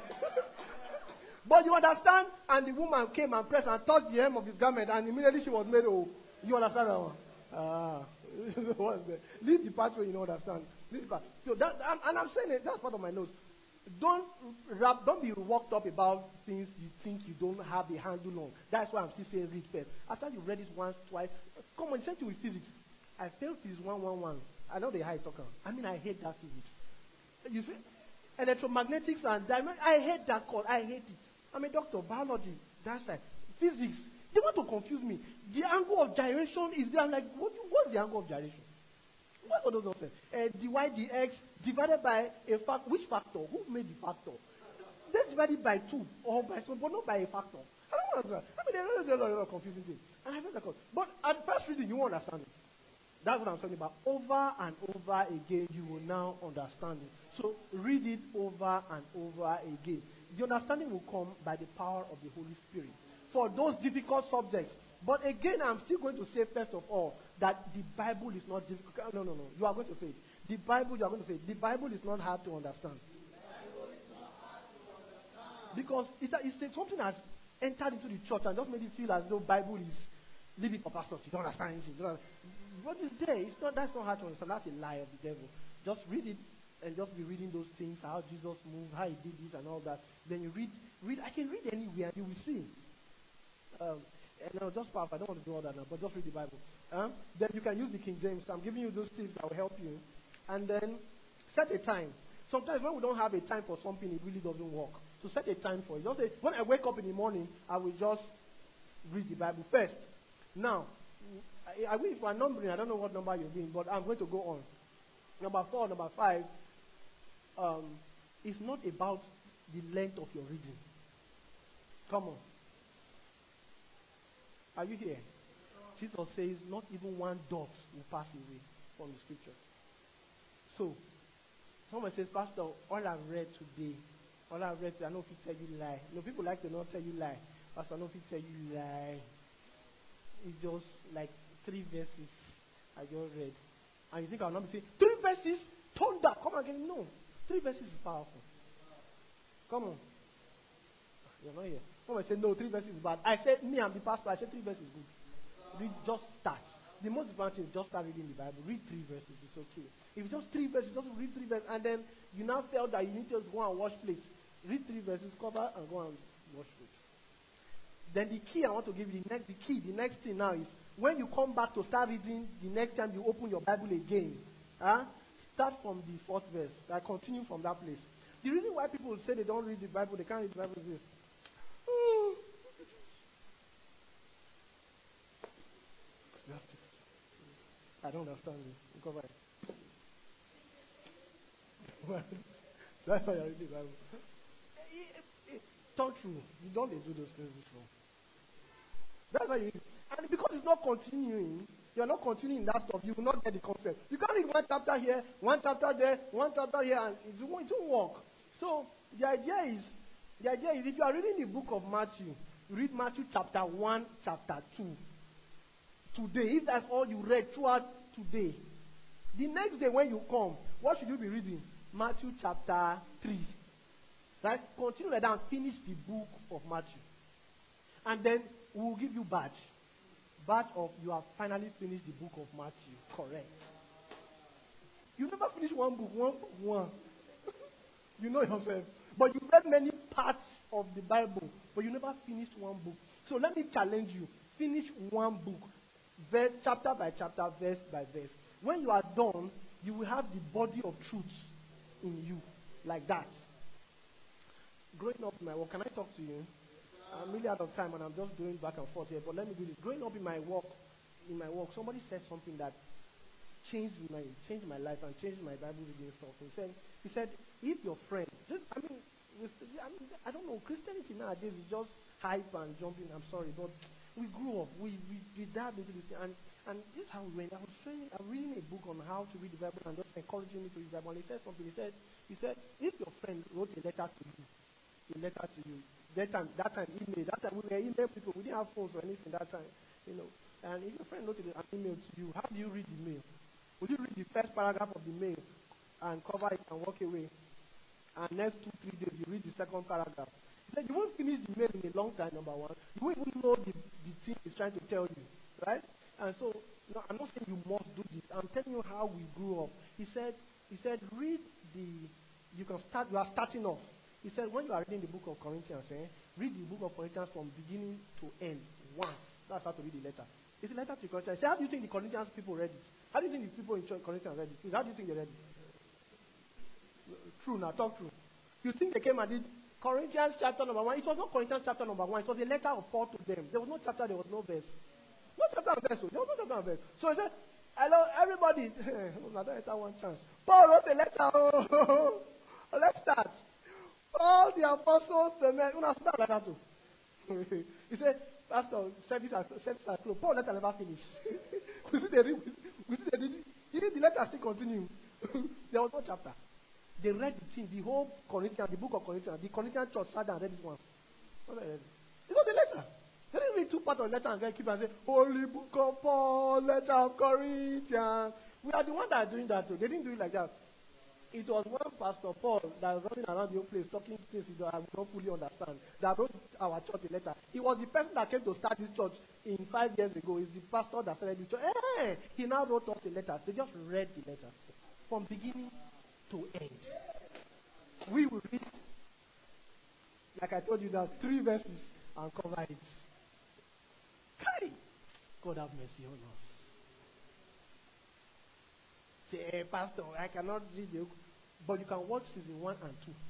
But you understand, and the woman came and pressed and touched the hem of his garment, and immediately she was made whole. You understand that one? Ah. What's there? Leave the part where you don't understand. Leave the part. So that, and, and I'm saying it, that's part of my notes. Don't wrap, don't be worked up about things you think you don't have a handle on. That's why I'm still saying read first. After you read it once, twice, come on, same thing with physics. I failed physics one, one, one. I know the high talker. I mean, I hate that physics. You see, electromagnetics and diamond. I hate that course. I hate it. I'm a doctor, biology. That's like physics. They want to confuse me. The angle of gyration is there. I'm like, what, what's the angle of gyration? What's all those nonsense? Uh, dy dx divided by a fact. Which factor? Who made the factor? That's divided by two or by some, but not by a factor. I don't understand. I mean, there's a lot of confusing things. And I felt like, but at first reading, you won't understand it. That's what I'm talking about. Over and over again, you will now understand it. So read it over and over again. The understanding will come by the power of the Holy Spirit for those difficult subjects. But again, I'm still going to say first of all that the Bible is not difficult. No, no, no. You are going to say it. The Bible, you are going to say it. The Bible is not hard to understand. Because it's, it's something has entered into the church and just made it feel as though Bible is leave it for pastors. You don't understand anything. You don't understand. What is there? It's not. That's not hard to understand. That's a lie of the devil. Just read it and just be reading those things, how Jesus moved, how he did this and all that. Then you read, read. I can read anywhere. You will see. Um, and I'll just pass. I don't want to do all that now, but just read the Bible. Um, then you can use the King James. I'm giving you those tips that will help you. And then Set a time. Sometimes when we don't have a time for something, it really doesn't work. So set a time for it. Don't say, when I wake up in the morning, I will just read the Bible first. Now, I, I will, if I'm numbering, I don't know what number you're doing, but I'm going to go on. Number four, number five, um, it's not about the length of your reading. Come on. Are you here? Jesus says not even one dot will pass away from the scriptures. So, someone says, Pastor, all I've read today, all I've read today, I know if you tell you lie. You know, people like to not tell you lie. Pastor, I know if you tell you lie. It's just like three verses I just read. And you think I'll not be saying, three verses? Thunder, come again. No. Three verses is powerful. Come on. You're not here. Someone say, no, three verses is bad. I said, me, I'm the pastor. I said, three verses is good. Read, just start. The most important thing is just start reading the Bible. Read three verses. It's okay. If it's just three verses, just read three verses. And then you now felt that you need to go and wash plates. Read three verses, cover, and go and wash plates. Then the key I want to give you, the next, the key, the next thing now is, when you come back to start reading, the next time you open your Bible again, huh, start from the fourth verse. I continue from that place. The reason why people say they don't read the Bible, they can't read the Bible is this. I don't understand you. Cover it. That's why I read the Bible. Talk true. You don't do those things before. That's why you. And because it's not continuing, you're not continuing that stuff, you will not get the concept. You can't read one chapter here, one chapter there, one chapter here, and it won't, it won't work. So the idea is, the idea is, if you are reading the book of Matthew, you read Matthew chapter one, chapter two. Today, if that's all you read throughout today, the next day when you come, what should you be reading? Matthew chapter three. Right? Continue like that and finish the book of Matthew. And then we will give you badge. Badge of you have finally finished the book of Matthew. Correct. You never finish one book, one book, one. You know yourself. But you read many parts of the Bible, but you never finished one book. So let me challenge you. Finish one book. Verse, chapter by chapter, verse by verse. When you are done, you will have the body of truth in you. Like that. Growing up in my work, can I talk to you? I'm really out of time and I'm just doing back and forth here, but let me do this. Growing up in my work, in my work, somebody said something that changed my changed my life and changed my Bible reading stuff. He said, he said, if your friend, just, I mean, I mean, I don't know, Christianity nowadays is just hype and jumping. I'm sorry, but we grew up, we we, we dived into this, and and this is how we went. I was training, I'm reading a book on how to read the Bible and just encouraging me to read the Bible. And he said something. He said, he said, if your friend wrote a letter to you. A letter to you. That time, that time, email. That time we were email people. We didn't have phones or anything that time, you know. And if your friend wrote an email to you, how do you read the mail? Would you read the first paragraph of the mail and cover it and walk away? And next two, three days, you read the second paragraph. He said you won't finish the mail in a long time. Number one, you won't even know the the thing he's trying to tell you, right? And so, no, I'm not saying you must do this. I'm telling you how we grew up. He said, he said, read the. You can start. You are starting off. He said, when you are reading the book of Corinthians, eh, read the book of Corinthians from beginning to end once. That's how to read the letter. It's a letter to Corinthians. He said, how do you think the Corinthians people read it? How do you think the people in Corinthians read it? How do you think they read it? True, now talk true. You think they came and did Corinthians chapter number one? It was not Corinthians chapter number one. It was a letter of Paul to them. There was no chapter, there was no verse. No chapter and verse. There was no chapter and verse. So he said, hello, everybody. I don't enter one chance. Paul wrote a letter. Oh, let's start. All the apostles, the men, you know, start like that too. He said, Pastor, service has closed. Paul letter never finished. we see the read, we see the read, the letter still continue. There was no chapter. They read the thing, the whole Corinthians, the book of Corinthians. The Corinthian church sat down and read it once. It's not the letter. They didn't read two parts of the letter and then keep and say, Holy Book of Paul, letter of Corinthians. We are the ones that are doing that too. They didn't do it like that. It was one Pastor Paul that was running around the whole place talking things that I don't fully understand. That wrote our church a letter. He was the person that came to start this church in five years ago. He's the pastor that started the church. Hey, he now wrote us a letter. They just read the letter from beginning to end. We will read, like I told you, that three verses and cover it. Hey, God have mercy on us. Say, hey, Pastor, I cannot read the But you can watch season one and two.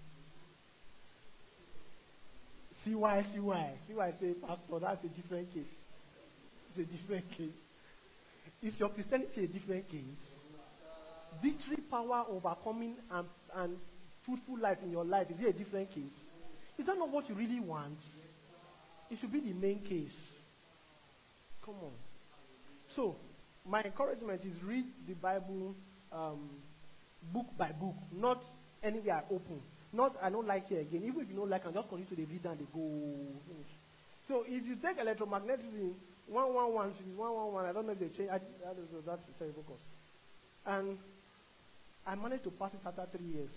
See why, see why. See why I say, Pastor, that's a different case. It's a different case. Is your Christianity a different case? Victory, power, overcoming, and, and fruitful life in your life, is it a different case? Is that not what you really want? It should be the main case. Come on. So, my encouragement is read the Bible um, book by book, not anywhere I open. Not, I don't like it again. Even if you don't like it, just continue to the read and they go finish. So, if you take electromagnetism, one one one, is one one one, I don't know if they change. I, I don't know, that's a terrible course. And I managed to pass it after three years.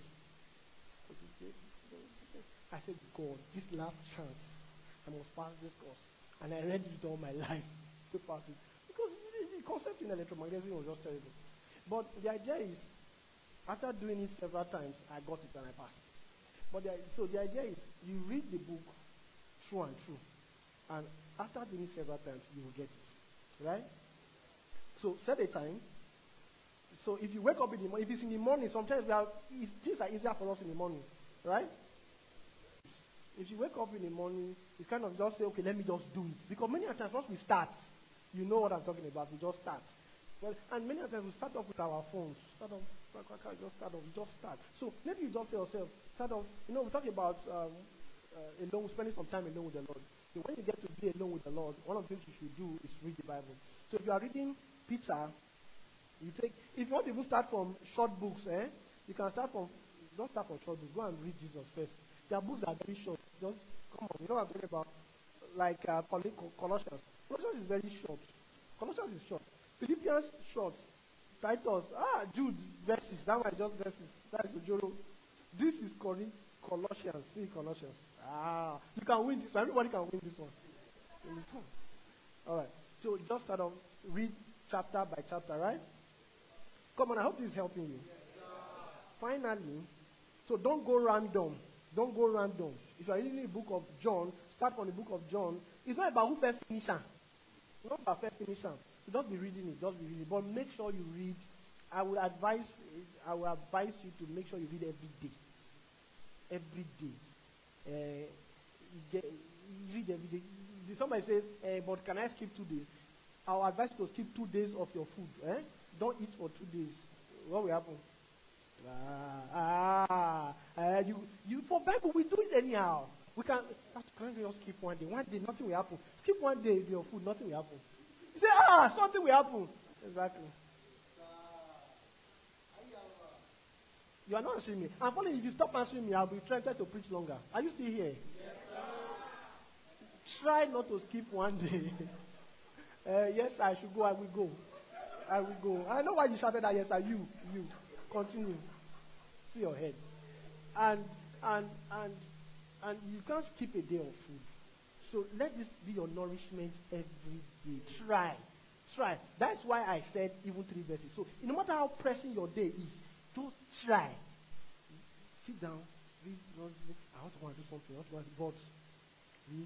I said, God, this last chance, I must pass this course. And I read it all my life to pass it. Because the, the concept in electromagnetism was just terrible. But the idea is, after doing it several times, I got it and I passed. But the, so the idea is, you read the book through and through. And after doing it several times, you will get it. Right? So set a time. So if you wake up in the morning, if it's in the morning, sometimes we have, things are easier for us in the morning. Right? If you wake up in the morning, it's kind of just say, okay, let me just do it. Because many times once we start, you know what I'm talking about, we just start. Well, and many times we start off with our phones. Start off, just start off, just start. So maybe you just say yourself, start off, you know, we're talking about um, uh, alone, spending some time alone with the Lord. So when you get to be alone with the Lord, one of the things you should do is read the Bible. So if you are reading Peter, you take, if you want to even start from short books, eh, you can start from, don't start from short books, go and read Jesus first. Their books are very short. Just, come on, you know what I'm talking about? Like uh, Colossians. Colossians is very short. Colossians is short. Philippians, short. Titus, ah, Jude, verses. That one is just verses. That is Ojoro. This is Colossians. See Colossians. Ah, you can win this one. Everybody can win this one. Win this one. All right. So just start off, read chapter by chapter, right? Come on, I hope this is helping you. Finally, so don't go random. Don't go random. If you are reading the book of John, start from the book of John. It's not about who first finisher. It's not about first finisher. So don't be reading it. Just be reading it. But make sure you read. I would advise. I will advise you to make sure you read every day. Every day. Uh, you get, you read every day. Somebody says, uh, "But can I skip two days?" I will advise you to skip two days of your food. Eh? Don't eat for two days. What will happen? Ah, ah, uh, you, you, for Bible, we do it anyhow. We can, can't just skip one day. One day, nothing will happen. Skip one day with your food, nothing will happen. You say, ah, something will happen. Exactly. You are not answering me. I'm funny, if you stop answering me, I'll be trying to preach longer. Are you still here? Yes, sir. Try not to skip one day. uh, yes, I should go, I will go. I will go. I know why you shouted that, yes, sir. You, you. Continue. See your head. And and and and you can't skip a day of food. So let this be your nourishment every day. Try. Try. That's why I said even three verses. So no matter how pressing your day is, just try. Sit down. Read. I also want to do something. I also want to but read.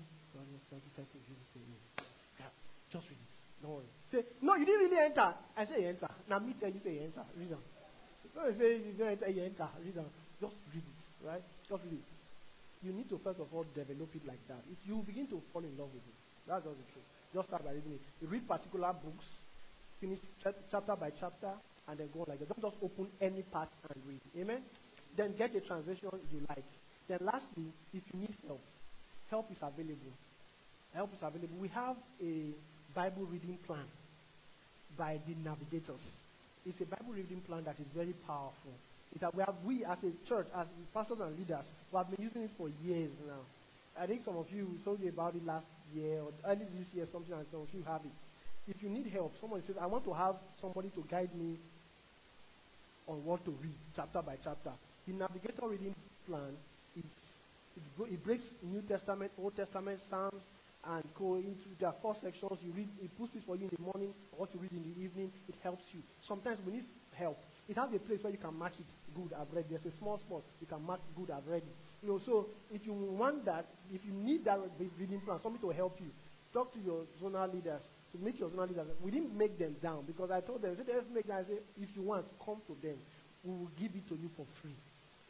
Yeah, just read it. Don't worry. Say, no, you didn't really enter. I say you enter. Now me tell you say you enter. Read them. So I say you don't enter, you enter. Read them. Just read it, right? Just read it. You need to first of all develop it like that. If you begin to fall in love with it, that's just the truth. Just start by reading it. You read particular books, finish ch- chapter by chapter, and then go on like that. Don't just open any part and read. Amen? Then get a translation you like. Then lastly, if you need help, help is available. Help is available. We have a Bible reading plan by the Navigators. It's a Bible reading plan that is very powerful. It have, we, have, we as a church, as pastors and leaders, we have been using it for years now. I think some of you told me about it last year or early this year, something, and some of you have it. If you need help, someone says, I want to have somebody to guide me on what to read, chapter by chapter. The Navigator reading plan, is, it, it breaks New Testament, Old Testament, Psalms, and go into there are four sections. You read, it puts it for you in the morning, or what you read in the evening. It helps you. Sometimes we need help. It has a place where you can mark it. Good, I've read. There's a small spot you can mark. Good, I've read it. You know, so if you want that, if you need that reading plan, somebody to help you, talk to your zonal leaders to make your zonal leaders. We didn't make them down because I told them, let's make them. I said, if you want, come to them. We will give it to you for free.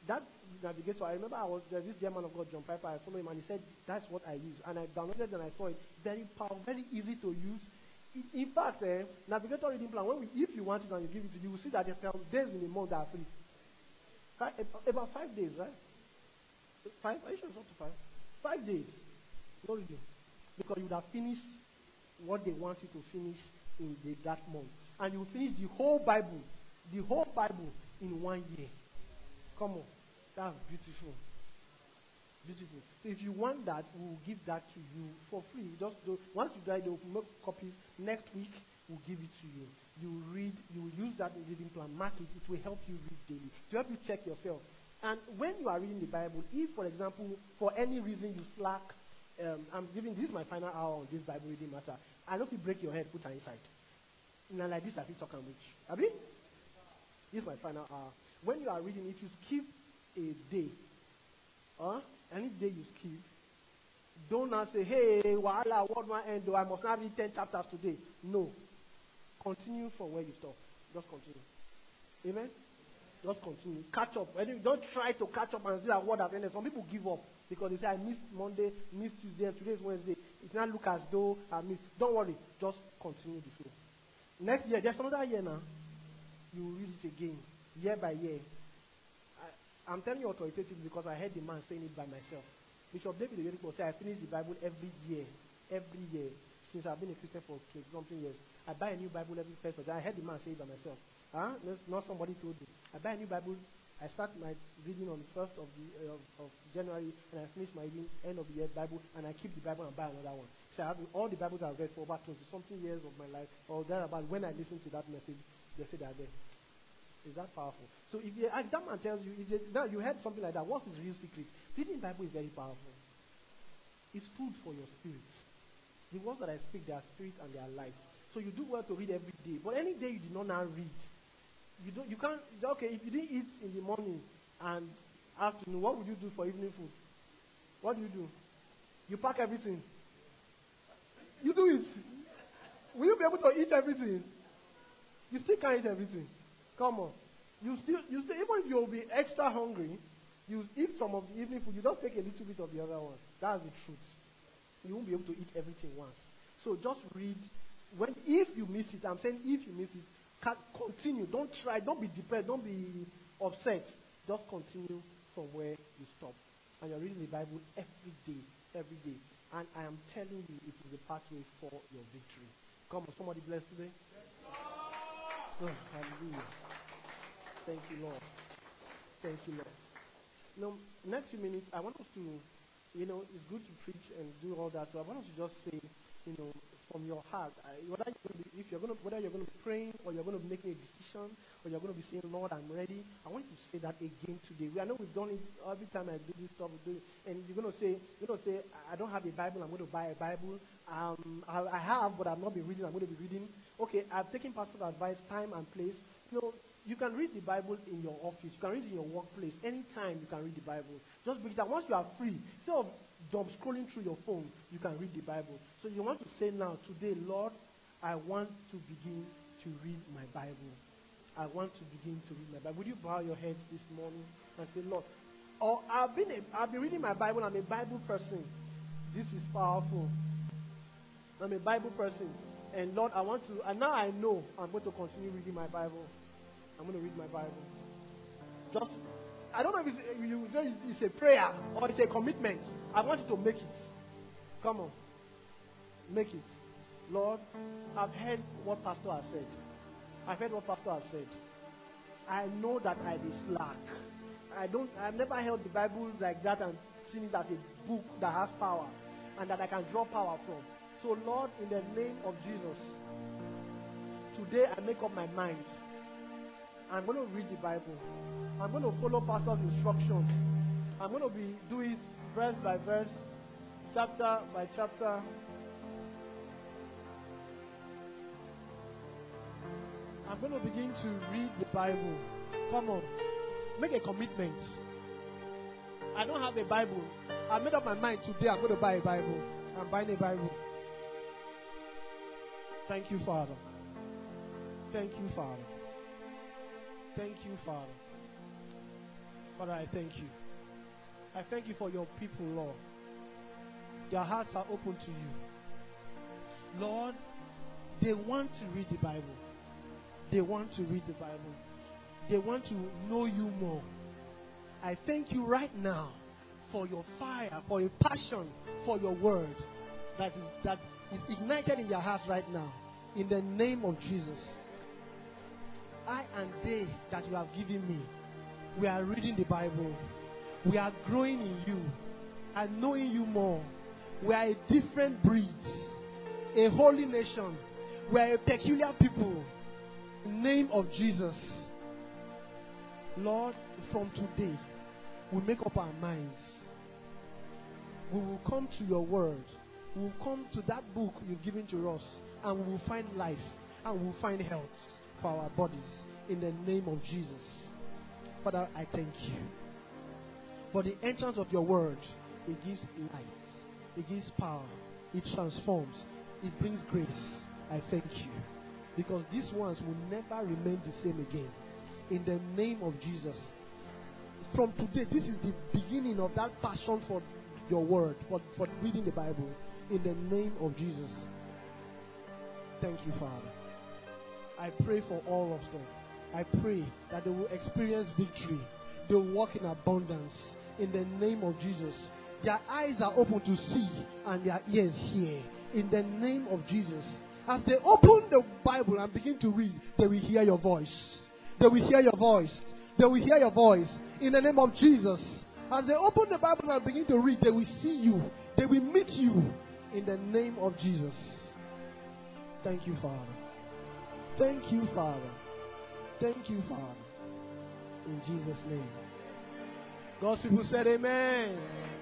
that navigator, I remember I was there's this German of God, John Piper. I followed him, and he said that's what I use, and I downloaded and I saw it. Very powerful, very easy to use. In, in fact, eh, navigator reading plan. When we, if you want it and you give it to you, you will see that there's some days in the month that are free. Five, about five days, right? Five? Are you sure it's up to five? Five days. No reading, because you would have finished what they want you to finish in the, that month, and you will finish the whole Bible, the whole Bible in one year. Come on. That's beautiful. Beautiful. So if you want that, we will give that to you for free. Just do, once you die, they will make copies. Next week, we'll give it to you. You read, you will use that reading plan, mark it. It will help you read daily. To help you check yourself. And when you are reading the Bible, if, for example, for any reason you slack, um, I'm giving, this is my final hour on this Bible reading matter. I know if you break your head, put her inside. Now like this, I feel talking which. Abi? This is my final hour. When you are reading, if you skip a day, huh? Any day you skip, don't now say, hey, wahala, what my end, though I must not read ten chapters today. No. Continue from where you stop. Just continue. Amen? Just continue. Catch up. Don't try to catch up and see that word has ended. Some people give up because they say, I missed Monday, missed Tuesday, and today is Wednesday. It now look as though I missed. Don't worry. Just continue the flow. Next year, there's another year now. You will read it again, year by year. I, I'm telling you authoritatively because I heard the man saying it by myself. Bishop David Oyedepo said, I finish the Bible every year. Every year. Since I've been a Christian for twenty something years. I buy a new Bible every first of January. I heard the man say it by myself. Huh? Not somebody told me. I buy a new Bible. I start my reading on the first of, the, uh, of, of January, and I finish my reading end of the year Bible, and I keep the Bible and buy another one. So I have all the Bibles I've read for about twenty something years of my life, or thereabout. When I listen to that message, they say they are there. Is that powerful? So if, you, if that man tells you, if they, now you heard something like that, what's his real secret? Reading the Bible is very powerful. It's food for your spirit. The words that I speak, they are spirit and they are life. So you do well to read every day. But any day you did not now read, you don't. You can't. Okay, if you didn't eat in the morning and afternoon, what would you do for evening food? What do you do? You pack everything. You do it. Will you be able to eat everything? You still can't eat everything. Come on. You still, you still, even if you'll be extra hungry, you eat some of the evening food. You just take a little bit of the other one. That's the truth. You won't be able to eat everything once. So just read. When if you miss it, I'm saying if you miss it, continue. Don't try. Don't be depressed. Don't be upset. Just continue from where you stop. And you're reading the Bible every day, every day. And I am telling you, it is the pathway for your victory. Come on, somebody blessed today. Oh, hallelujah. Thank you, Lord. Thank you, Lord. Now, next few minutes, I want us to, you know, it's good to preach and do all that. So I want us to just say, you know, from your heart, I, whether you're going to be, if you're going to, whether you're going to be praying or you're going to be making a decision or you're going to be saying, Lord, I'm ready. I want you to say that again today. We, I know we've done it every time I do this stuff, we do it, and you're going to say, you're going to say, I don't have a Bible. I'm going to buy a Bible. Um, I, I have, but I've not been reading. I'm going to be reading. Okay, I've taken pastor's advice, time and place. You know, you can read the Bible in your office. You can read it in your workplace. Anytime you can read the Bible. Just bring it out. Once you are free, instead of dumb scrolling through your phone, you can read the Bible. So you want to say now, today, Lord, I want to begin to read my Bible. I want to begin to read my Bible. Would you bow your heads this morning and say, Lord, or I've been a, I've been reading my Bible. I'm a Bible person. This is powerful. I'm a Bible person. And Lord, I want to, and now I know I'm going to continue reading my Bible. I'm going to read my Bible. Just, I don't know if it's, you, it's a prayer or it's a commitment. I want you to make it. Come on. Make it. Lord, I've heard what Pastor has said. I've heard what Pastor has said. I know that I be slack. I don't, I've never held the Bible like that and seen it as a book that has power and that I can draw power from. So Lord, in the name of Jesus, today I make up my mind. I'm going to read the Bible. I'm going to follow Pastor's instruction. I'm going to be do it verse by verse, chapter by chapter. I'm going to begin to read the Bible. Come on. Make a commitment. I don't have a Bible. I made up my mind today I'm going to buy a Bible. I'm buying a Bible. Thank you, Father. Thank you, Father. Thank you, Father. Father, I thank you. I thank you for your people, Lord. Their hearts are open to you. Lord, they want to read the Bible. They want to read the Bible. They want to know you more. I thank you right now for your fire, for your passion, for your word that is, that is ignited in their hearts right now. In the name of Jesus. I and they that you have given me, we are reading the Bible. We are growing in you and knowing you more. We are a different breed, a holy nation. We are a peculiar people. In the name of Jesus. Lord, from today, we make up our minds. We will come to your word. We will come to that book you've given to us, and we will find life, and we will find health for our bodies. In the name of Jesus. Father, I thank you. For the entrance of your word, it gives light. It gives power. It transforms. It brings grace. I thank you. Because these ones will never remain the same again. In the name of Jesus. From today, this is the beginning of that passion for your word, for, for reading the Bible. In the name of Jesus. Thank you, Father. I pray for all of them. I pray that they will experience victory. They will walk in abundance. In the name of Jesus. Their eyes are open to see and their ears hear. In the name of Jesus. As they open the Bible and begin to read, they will hear your voice. They will hear your voice. They will hear your voice. In the name of Jesus. As they open the Bible and begin to read, they will see you. They will meet you. In the name of Jesus. Thank you, Father. Thank you, Father. Thank you, Father. In Jesus' name. God's people said amen.